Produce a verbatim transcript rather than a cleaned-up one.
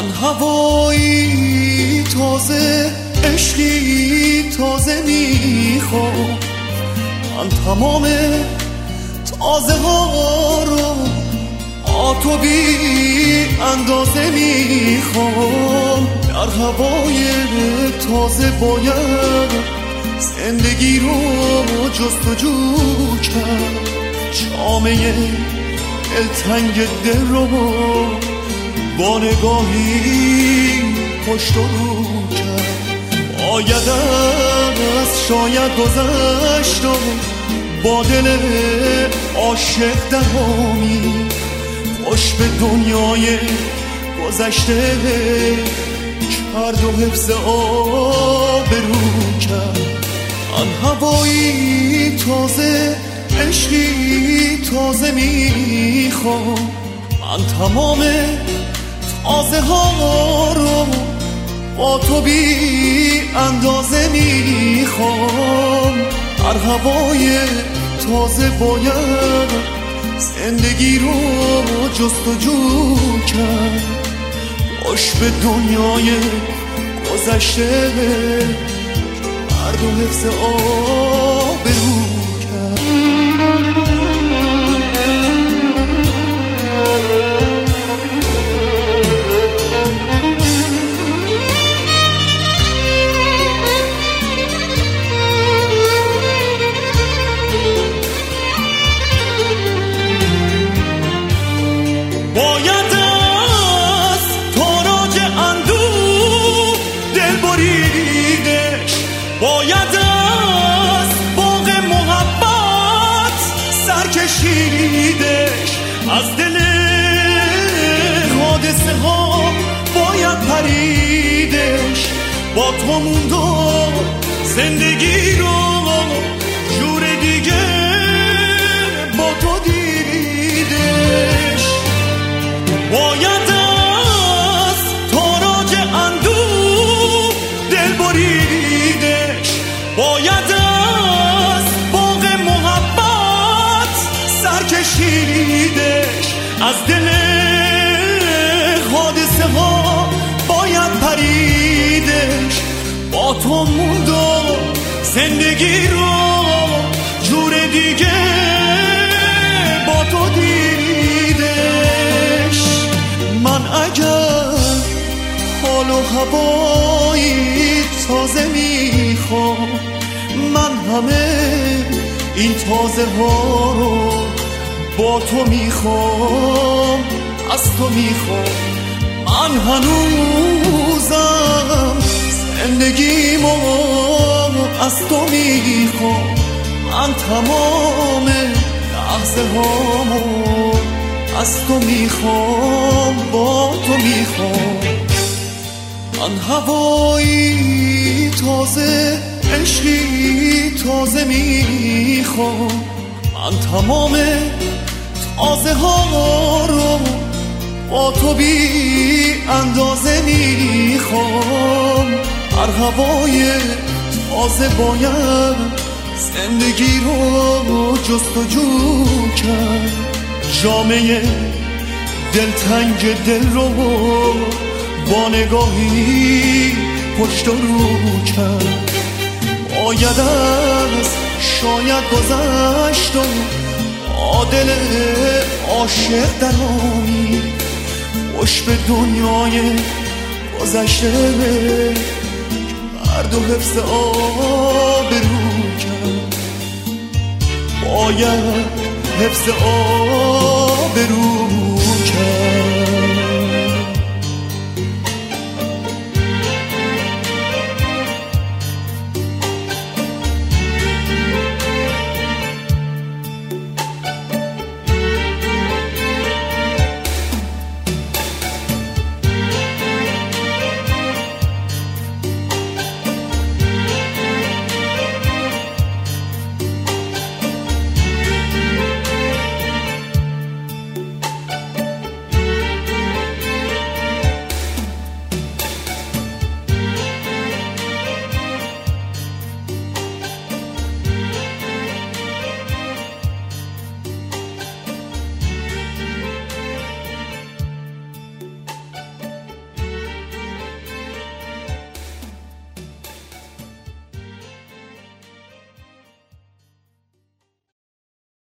من هوایی تازه، عشقی تازه میخوام. من تمام تازه ها رو آتو بی اندازه میخوام. در هوای تازه باید زندگی رو جستجو کرد، جامعه دلتنگ دل رو با نگاهی پشت رو کرد. باید از شاید گذشت و با دل عاشق درآمی، خوش به دنیای گذشته کرد و حفظ آبرو کرد. من هوایی تازه، عشقی تازه میخوام. من تمام تازه ها رو با تو بی اندازه میخوام. در هوای تازه باید زندگی رو جستجو کرد، خوش به دنیای گذشته کرد و حفظ آبرو باید از تاراج اندوه دل بریدش، باید از باغ محبت سر کشیدش، از دل حادثه ها باید پریدش. با تو موندم زندگی رو جور دیگه با تو دیدش. باید از تاراج اندوه دل بریدش، باید از باغ محبت سر کشیدش، از دل حادثه ها باید پریدش. با تو موندم زندگی رو جور دیگه با تو دیدش. من اگر حال و هوایی تازه میخوام، من همه این تازه ها رو با تو میخوام، از تو میخوام. من هنوزم زندگیمو از تو میخوام. من تمام لحظه هامو از تو میخوام، با تو میخوام. من هوایی تازه، عشقی تازه میخوام. من تمام تازه ها رو با تو بی اندازه میخوام. هر هوای تازه باید زندگی رو جستجو کرد، جامعه دلتنگ دل رو با نگاهی پشت رو کرد. باید از شاید گذشت و عادل عاشق درآمی، خوش به دنیای گذشته کرد و حفظ آبرو کرد. باید حفظ آبرو